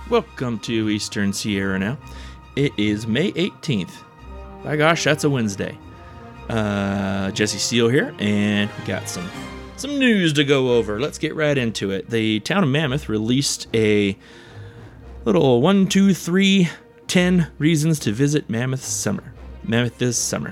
Welcome to Eastern Sierra now. It is May 18th. By gosh, that's a Wednesday. Jesse Steele here, and we got some news to go over. Let's get right into it. The town of Mammoth released a little 1, 2, 3, 10 reasons to visit Mammoth this summer.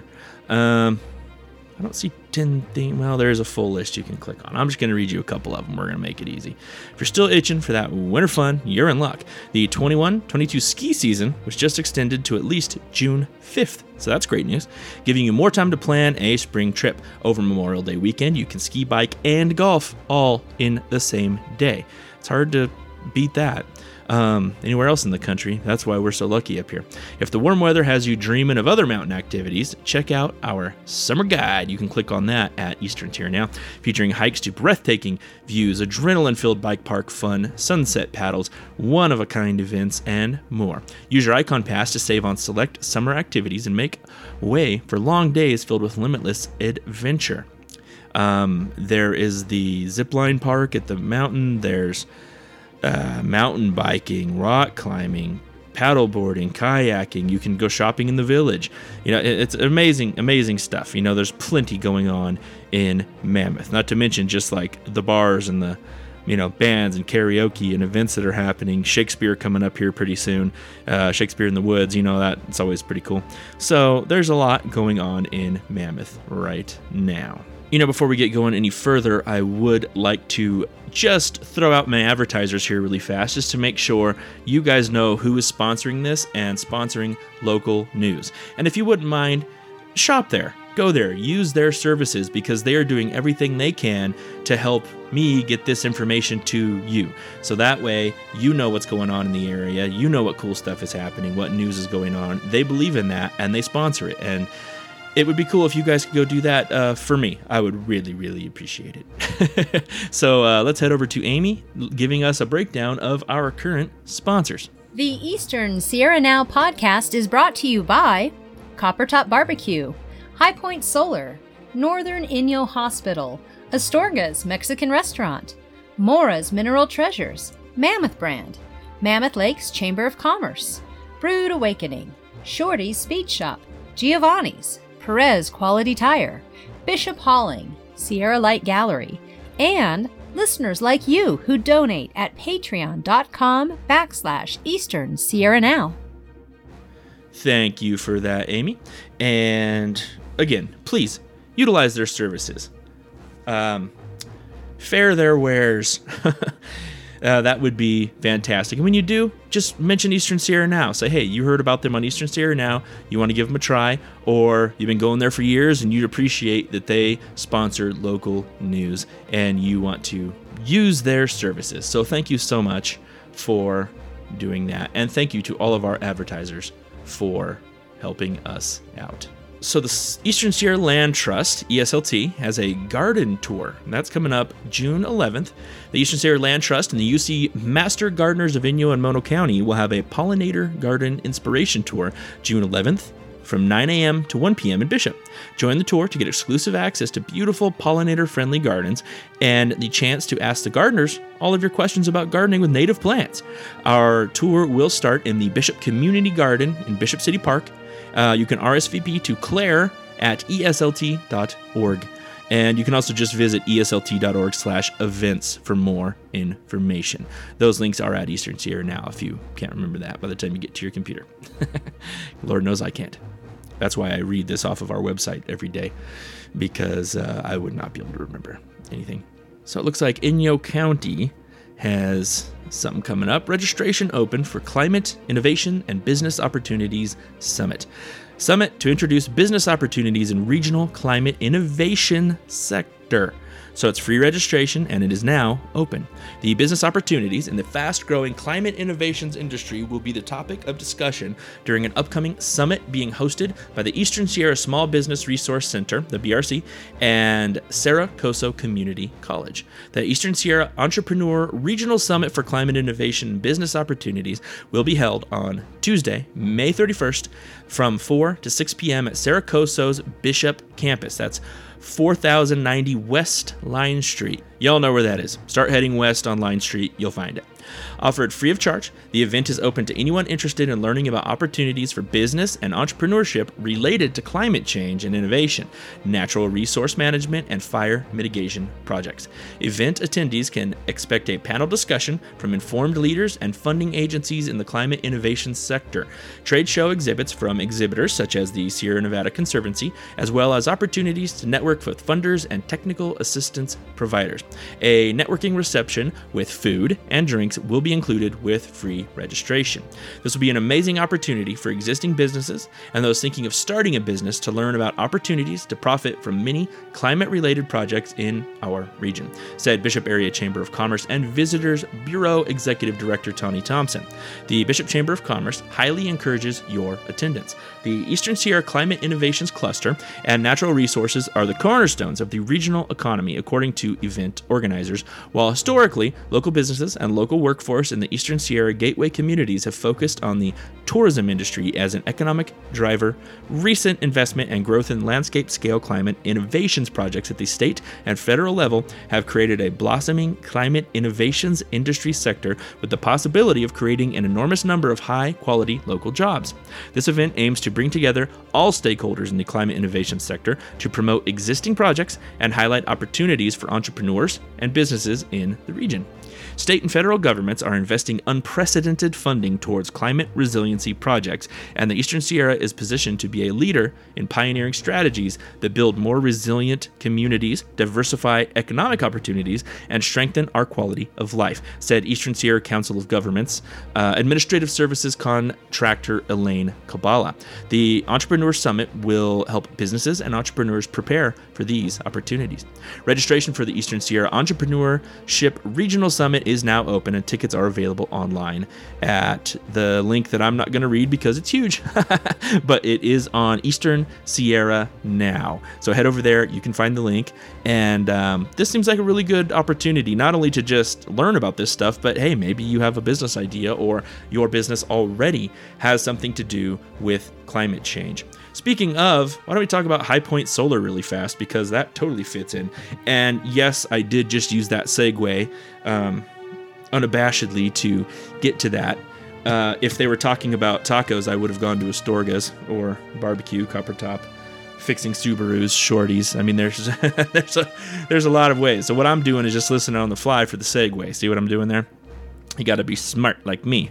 I don't see 10 things. Well, there's a full list you can click on. I'm just going to read you a couple of them. We're going to make it easy. If you're still itching for that winter fun, you're in luck. The 21-22 ski season was just extended to at least June 5th. So that's great news, giving you more time to plan a spring trip. Over Memorial Day weekend, you can ski, bike, and golf all in the same day. It's hard to beat that. Anywhere else in the country. That's why we're so lucky up here. If the warm weather has you dreaming of other mountain activities, check out our summer guide. You can click on that at Eastern Tier now, featuring hikes to breathtaking views, adrenaline-filled bike park fun, sunset paddles, one-of-a-kind events, and more. Use your Icon Pass to save on select summer activities and make way for long days filled with limitless adventure. There is the zipline park at the mountain. There's mountain biking, rock climbing, paddleboarding, kayaking. You can go shopping in the village. It's amazing stuff. There's plenty going on in Mammoth. Not to mention just like the bars and the bands and karaoke and events that are happening. Shakespeare coming up here pretty soon. Shakespeare in the Woods. That's always pretty cool. So there's a lot going on in Mammoth right now. Before we get going any further, I would like to just throw out my advertisers here really fast, just to make sure you guys know who is sponsoring this and sponsoring local news. And if you wouldn't mind, shop there. Go there. Use their services, because they are doing everything they can to help me get this information to you. So that way, you know what's going on in the area. You know what cool stuff is happening, what news is going on. They believe in that, and they sponsor it. And it would be cool if you guys could go do that for me. I would really, really appreciate it. So let's head over to Amy, giving us a breakdown of our current sponsors. The Eastern Sierra Now podcast is brought to you by Coppertop Barbecue, High Point Solar, Northern Inyo Hospital, Astorga's Mexican Restaurant, Mora's Mineral Treasures, Mammoth Brand, Mammoth Lakes Chamber of Commerce, Brood Awakening, Shorty's Speed Shop, Giovanni's, Perez Quality Tire, Bishop Hauling, Sierra Light Gallery, and listeners like you who donate at patreon.com/Eastern Sierra Now. Thank you for that, Amy. And again, please utilize their services. Fare their wares. That would be fantastic. And when you do, just mention Eastern Sierra Now. Say, hey, you heard about them on Eastern Sierra Now. You want to give them a try, or you've been going there for years and you'd appreciate that they sponsor local news and you want to use their services. So thank you so much for doing that. And thank you to all of our advertisers for helping us out. So the Eastern Sierra Land Trust, ESLT, has a garden tour. And that's coming up June 11th. The Eastern Sierra Land Trust and the UC Master Gardeners of Inyo and Mono County will have a Pollinator Garden Inspiration Tour June 11th from 9 a.m. to 1 p.m. in Bishop. Join the tour to get exclusive access to beautiful pollinator-friendly gardens and the chance to ask the gardeners all of your questions about gardening with native plants. Our tour will start in the Bishop Community Garden in Bishop City Park. You can RSVP to Claire at eslt.org. And you can also just visit eslt.org/events for more information. Those links are at Eastern Sierra Now, if you can't remember that by the time you get to your computer. Lord knows I can't. That's why I read this off of our website every day, because I would not be able to remember anything. So it looks like Inyo County has something coming up. Registration open for Climate Innovation and Business Opportunities Summit. Summit to introduce business opportunities in regional climate innovation sector. So it's free registration and it is now open. The business opportunities in the fast-growing climate innovations industry will be the topic of discussion during an upcoming summit being hosted by the Eastern Sierra Small Business Resource Center, the BRC, and Cerro Coso Community College. The Eastern Sierra Entrepreneur Regional Summit for Climate Innovation and Business Opportunities will be held on Tuesday, May 31st from 4 to 6 p.m. at Cerro Coso's Bishop campus. That's 4090 West Line Street. Y'all know where that is. Start heading west on Line Street, you'll find it. Offered free of charge, the event is open to anyone interested in learning about opportunities for business and entrepreneurship related to climate change and innovation, natural resource management, and fire mitigation projects. Event attendees can expect a panel discussion from informed leaders and funding agencies in the climate innovation sector, trade show exhibits from exhibitors such as the Sierra Nevada Conservancy, as well as opportunities to network with funders and technical assistance providers. A networking reception with food and drinks will be included with free registration. This will be an amazing opportunity for existing businesses and those thinking of starting a business to learn about opportunities to profit from many climate-related projects in our region, said Bishop Area Chamber of Commerce and Visitors Bureau Executive Director Tony Thompson. The Bishop Chamber of Commerce highly encourages your attendance. The Eastern Sierra Climate Innovations Cluster and natural resources are the cornerstones of the regional economy, according to event organizers, while historically, local businesses and local workforce in the Eastern Sierra Gateway communities have focused on the tourism industry as an economic driver. Recent investment and growth in landscape-scale climate innovations projects at the state and federal level have created a blossoming climate innovations industry sector with the possibility of creating an enormous number of high-quality local jobs. This event aims to bring together all stakeholders in the climate innovation sector to promote existing projects and highlight opportunities for entrepreneurs and businesses in the region. State and federal governments are investing unprecedented funding towards climate resiliency projects, and the Eastern Sierra is positioned to be a leader in pioneering strategies that build more resilient communities, diversify economic opportunities, and strengthen our quality of life, said Eastern Sierra Council of Governments Administrative Services contractor Elaine Kabala. The Entrepreneur Summit will help businesses and entrepreneurs prepare for these opportunities. Registration for the Eastern Sierra Entrepreneurship Regional Summit is now open, and tickets are available online at the link that I'm not going to read because it's huge, but it is on Eastern Sierra Now. So head over there, you can find the link, and this seems like a really good opportunity, not only to just learn about this stuff, but hey, maybe you have a business idea or your business already has something to do with climate change. Speaking of, why don't we talk about High Point Solar really fast, because that totally fits in. And yes, I did just use that segue unabashedly to get to that. If they were talking about tacos, I would have gone to Astorga's or barbecue, Copper Top, fixing Subarus, Shorties. I mean, there's a lot of ways. So what I'm doing is just listening on the fly for the segue. See what I'm doing there? You got to be smart like me.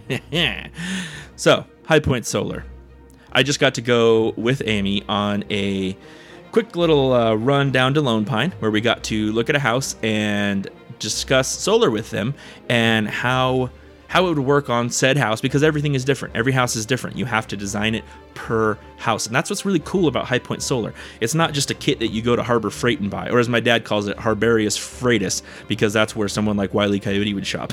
So, High Point Solar. I just got to go with Amy on a quick little run down to Lone Pine, where we got to look at a house and discuss solar with them and how it would work on said house, because everything is different. Every house is different. You have to design it per house. And that's what's really cool about High Point Solar. It's not just a kit that you go to Harbor Freight and buy, or as my dad calls it, Harbarius Freightus, because that's where someone like Wile E. Coyote would shop.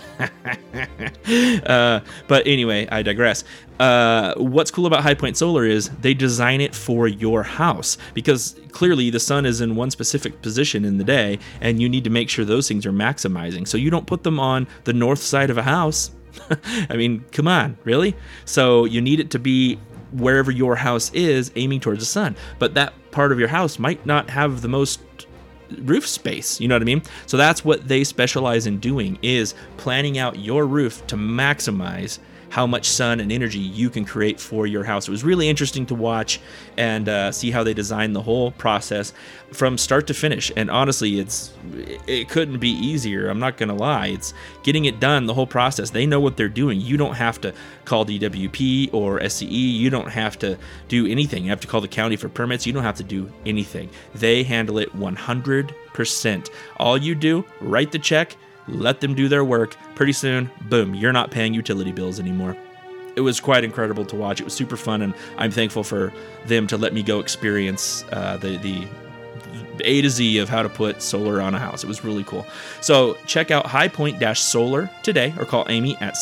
But anyway, I digress. What's cool about High Point Solar is they design it for your house, because clearly the sun is in one specific position in the day, and you need to make sure those things are maximizing. So you don't put them on the north side of a house. I mean, come on, really? So you need it to be wherever your house is, aiming towards the sun. But that part of your house might not have the most roof space, you know what I mean? So that's what they specialize in doing, is planning out your roof to maximize how much sun and energy you can create for your house. It was really interesting to watch and see how they designed the whole process from start to finish. And honestly, it couldn't be easier. I'm not gonna lie. It's getting it done, the whole process. They know what they're doing. You don't have to call DWP or SCE. You don't have to do anything. You have to call the county for permits. You don't have to do anything. They handle it 100%. All you do, write the check, let them do their work. Pretty soon, boom, you're not paying utility bills anymore. It was quite incredible to watch. It was super fun, and I'm thankful for them to let me go experience the A to Z of how to put solar on a house. It was really cool. So check out High Point-Solar today, or call Amy at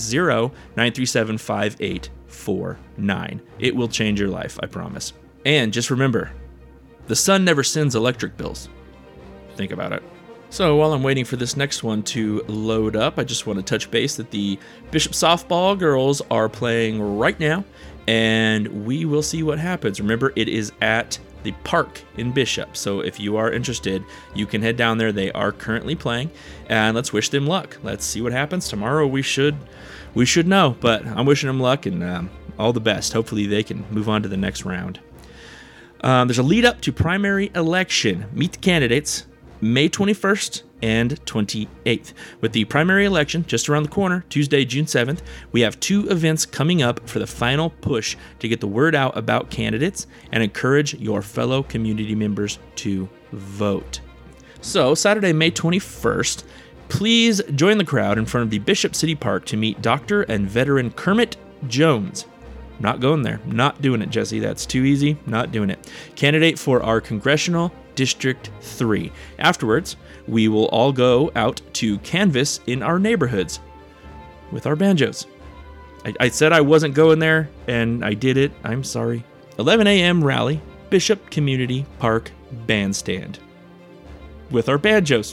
760-937-5849. It will change your life, I promise. And just remember, the sun never sends electric bills. Think about it. So while I'm waiting for this next one to load up, I just want to touch base that the Bishop softball girls are playing right now, and we will see what happens. Remember, it is at the Park in Bishop. So if you are interested, you can head down there. They are currently playing, and let's wish them luck. Let's see what happens tomorrow. We should know, but I'm wishing them luck and all the best. Hopefully they can move on to the next round. There's a lead up to primary election. Meet the candidates May 21st and 28th. With the primary election just around the corner, Tuesday, June 7th, we have 2 events coming up for the final push to get the word out about candidates and encourage your fellow community members to vote. So, Saturday, May 21st, please join the crowd in front of the Bishop City Park to meet Dr. and veteran Kermit Jones. Not going there. Not doing it, Jesse. That's too easy. Not doing it. Candidate for our Congressional District 3. Afterwards, we will all go out to canvass in our neighborhoods with our banjos. I said I wasn't going there, and I did it. I'm sorry. 11 a.m. rally, Bishop Community Park Bandstand with our banjos.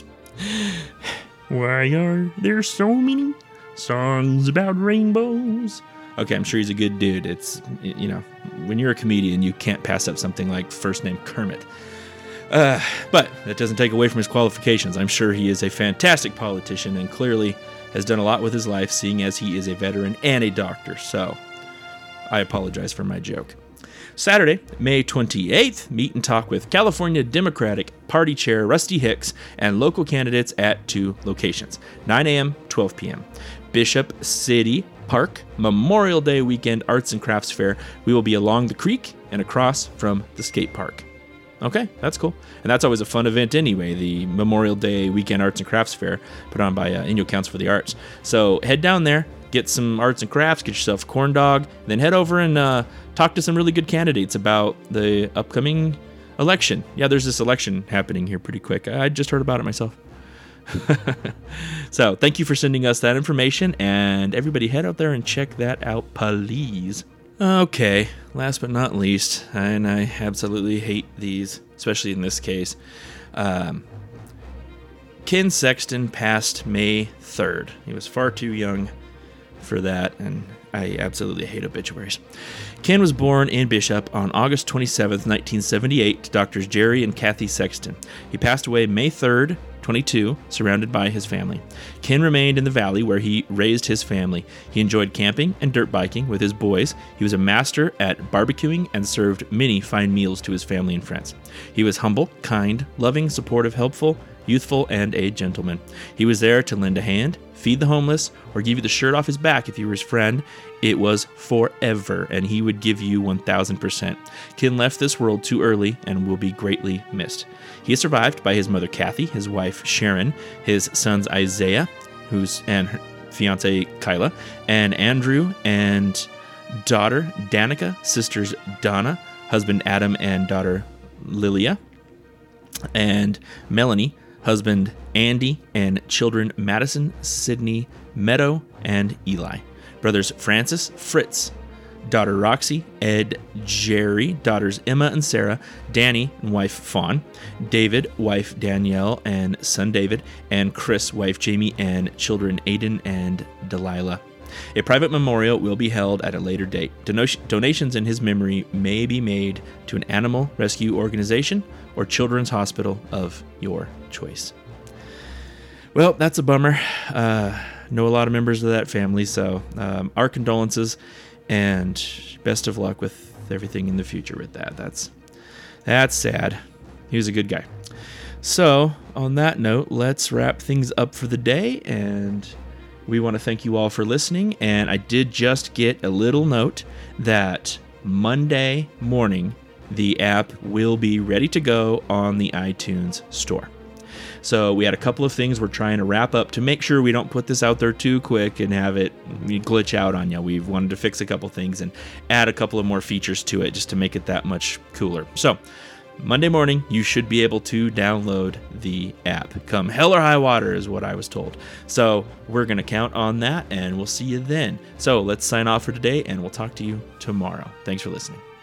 Why are there so many songs about rainbows? Okay, I'm sure he's a good dude. It's, when you're a comedian, you can't pass up something like first name Kermit. But that doesn't take away from his qualifications. I'm sure he is a fantastic politician and clearly has done a lot with his life, seeing as he is a veteran and a doctor. So I apologize for my joke. Saturday, May 28th, meet and talk with California Democratic Party Chair Rusty Hicks and local candidates at 2 locations, 9 a.m., 12 p.m. Bishop City Park, Memorial Day weekend arts and crafts fair. We will be along the creek and across from the skate park. Okay, that's cool. And that's always a fun event anyway, the Memorial Day weekend arts and crafts fair put on by Inyo Council for the Arts. So head down there, get some arts and crafts, get yourself a corn dog, then head over and talk to some really good candidates about the upcoming election. Yeah, there's this election happening here pretty quick. I just heard about it myself. So thank you for sending us that information, and everybody head out there and check that out, please. Okay, last but not least, and I absolutely hate these, especially in this case. Ken Sexton passed May 3rd. He was far too young for that, and I absolutely hate obituaries. Ken was born in Bishop on August 27th, 1978, to Doctors Jerry and Kathy Sexton. He passed away May 3rd, 22, surrounded by his family. Ken remained in the valley where he raised his family. He enjoyed camping and dirt biking with his boys. He was a master at barbecuing and served many fine meals to his family and friends. He was humble, kind, loving, supportive, helpful, youthful, and a gentleman. He was there to lend a hand, feed the homeless, or give you the shirt off his back if you were his friend. It was forever, and he would give you 1,000%. Ken left this world too early and will be greatly missed. He is survived by his mother Kathy, his wife Sharon, his sons Isaiah, and her fiance Kyla, and Andrew and daughter Danica, sisters Donna, husband Adam and daughter Lilia, and Melanie, husband Andy, and children Madison, Sydney, Meadow, and Eli. Brothers Francis, Fritz, daughter Roxy, Ed, Jerry, daughters Emma and Sarah, Danny and wife Fawn, David, wife Danielle and son David, and Chris, wife Jamie, and children Aiden and Delilah. A private memorial will be held at a later date. Donations in his memory may be made to an animal rescue organization or children's hospital of your choice. Well, that's a bummer. Know a lot of members of that family, so our condolences and best of luck with everything in the future with that. That's sad. He was a good guy. So, on that note, let's wrap things up for the day, and we want to thank you all for listening. And I did just get a little note that Monday morning, the app will be ready to go on the iTunes store. So we had a couple of things we're trying to wrap up to make sure we don't put this out there too quick and have it glitch out on you. We've wanted to fix a couple things and add a couple of more features to it just to make it that much cooler. So Monday morning, you should be able to download the app. Come hell or high water is what I was told. So we're going to count on that, and we'll see you then. So let's sign off for today, and we'll talk to you tomorrow. Thanks for listening.